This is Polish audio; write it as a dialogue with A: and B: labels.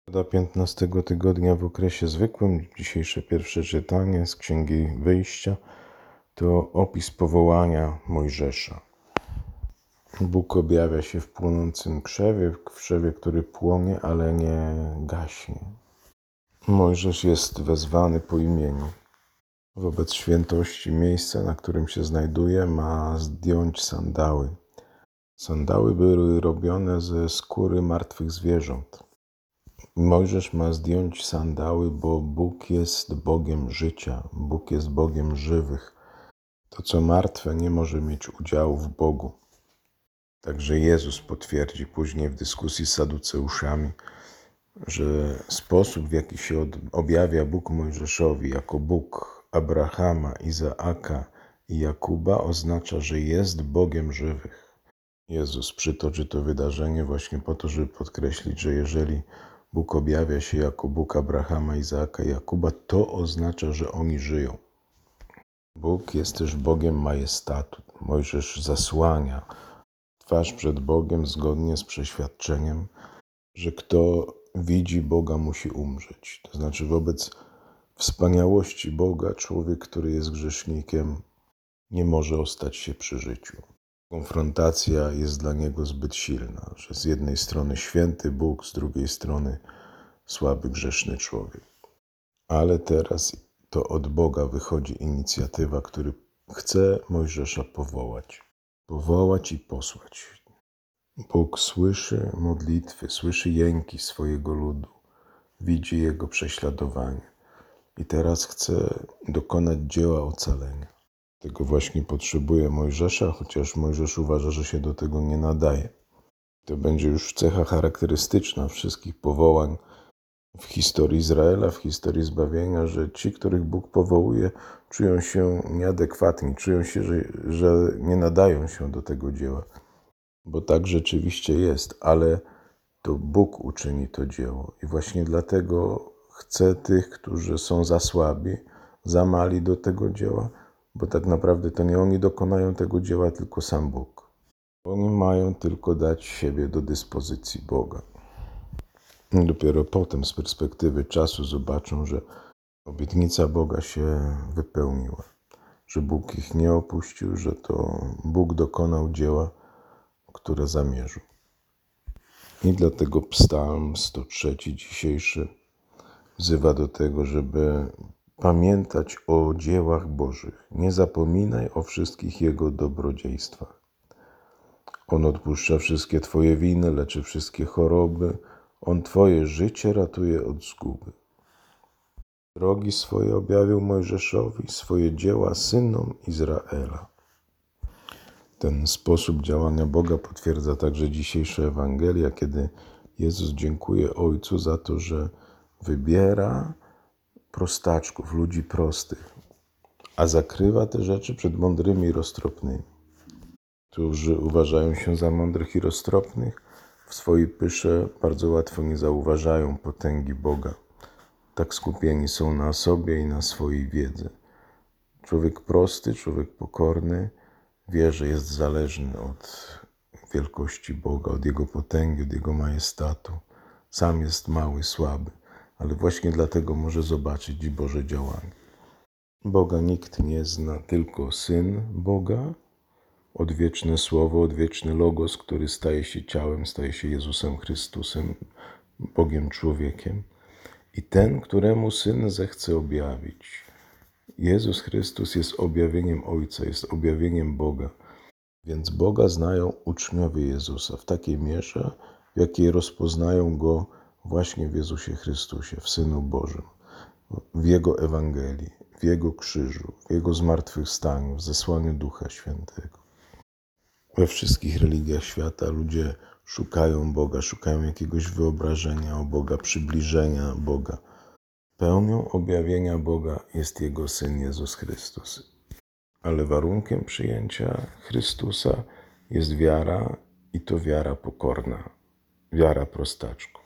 A: Do 15 tygodnia w okresie zwykłym, dzisiejsze pierwsze czytanie z Księgi Wyjścia to opis powołania Mojżesza. Bóg objawia się w płonącym krzewie, który płonie, ale nie gaśnie. Mojżesz jest wezwany po imieniu. Wobec świętości miejsca, na którym się znajduje, ma zdjąć sandały. Sandały były robione ze skóry martwych zwierząt. Mojżesz ma zdjąć sandały, bo Bóg jest Bogiem życia, Bóg jest Bogiem żywych. To, co martwe, nie może mieć udziału w Bogu. Także Jezus potwierdzi później w dyskusji z Saduceuszami, że sposób, w jaki się objawia Bóg Mojżeszowi jako Bóg Abrahama, Izaaka i Jakuba, oznacza, że jest Bogiem żywych. Jezus przytoczy to wydarzenie właśnie po to, żeby podkreślić, że jeżeli Bóg objawia się jako Bóg Abrahama, Izaaka i Jakuba, to oznacza, że oni żyją. Bóg jest też Bogiem majestatu. Mojżesz zasłania twarz przed Bogiem zgodnie z przeświadczeniem, że kto widzi Boga, musi umrzeć. To znaczy wobec wspaniałości Boga człowiek, który jest grzesznikiem, nie może ostać się przy życiu. Konfrontacja jest dla niego zbyt silna, że z jednej strony święty Bóg, z drugiej strony słaby, grzeszny człowiek. Ale teraz to od Boga wychodzi inicjatywa, który chce Mojżesza powołać i posłać. Bóg słyszy modlitwy, słyszy jęki swojego ludu, widzi jego prześladowanie i teraz chce dokonać dzieła ocalenia. Tego właśnie potrzebuje Mojżesza, chociaż Mojżesz uważa, że się do tego nie nadaje. To będzie już cecha charakterystyczna wszystkich powołań w historii Izraela, w historii zbawienia, że ci, których Bóg powołuje, czują się nieadekwatni, czują się, że nie nadają się do tego dzieła. Bo tak rzeczywiście jest, ale to Bóg uczyni to dzieło. I właśnie dlatego chce tych, którzy są za słabi, za mali do tego dzieła, bo tak naprawdę to nie oni dokonają tego dzieła, tylko sam Bóg. Oni mają tylko dać siebie do dyspozycji Boga. I dopiero potem z perspektywy czasu zobaczą, że obietnica Boga się wypełniła, że Bóg ich nie opuścił, że to Bóg dokonał dzieła, które zamierzył. I dlatego Psalm 103 dzisiejszy wzywa do tego, żeby pamiętać o dziełach Bożych. Nie zapominaj o wszystkich Jego dobrodziejstwach. On odpuszcza wszystkie Twoje winy, leczy wszystkie choroby. On Twoje życie ratuje od zguby. Drogi swoje objawił Mojżeszowi, swoje dzieła synom Izraela. Ten sposób działania Boga potwierdza także dzisiejsza Ewangelia, kiedy Jezus dziękuje Ojcu za to, że wybiera prostaczków, ludzi prostych, a zakrywa te rzeczy przed mądrymi i roztropnymi. Którzy uważają się za mądrych i roztropnych, w swojej pysze bardzo łatwo nie zauważają potęgi Boga. Tak skupieni są na sobie i na swojej wiedzy. Człowiek prosty, człowiek pokorny wie, że jest zależny od wielkości Boga, od Jego potęgi, od Jego majestatu. Sam jest mały, słaby, ale właśnie dlatego może zobaczyć Boże działanie. Boga nikt nie zna, tylko Syn Boga, odwieczne Słowo, odwieczny Logos, który staje się ciałem, staje się Jezusem Chrystusem, Bogiem człowiekiem. I ten, któremu Syn zechce objawić. Jezus Chrystus jest objawieniem Ojca, jest objawieniem Boga. Więc Boga znają uczniowie Jezusa w takiej mierze, w jakiej rozpoznają Go właśnie w Jezusie Chrystusie, w Synu Bożym, w Jego Ewangelii, w Jego krzyżu, w Jego zmartwychwstaniu, w zesłaniu Ducha Świętego. We wszystkich religiach świata ludzie szukają Boga, szukają jakiegoś wyobrażenia o Boga, przybliżenia Boga. Pełnią objawienia Boga jest Jego Syn Jezus Chrystus. Ale warunkiem przyjęcia Chrystusa jest wiara i to wiara pokorna, wiara prostaczku.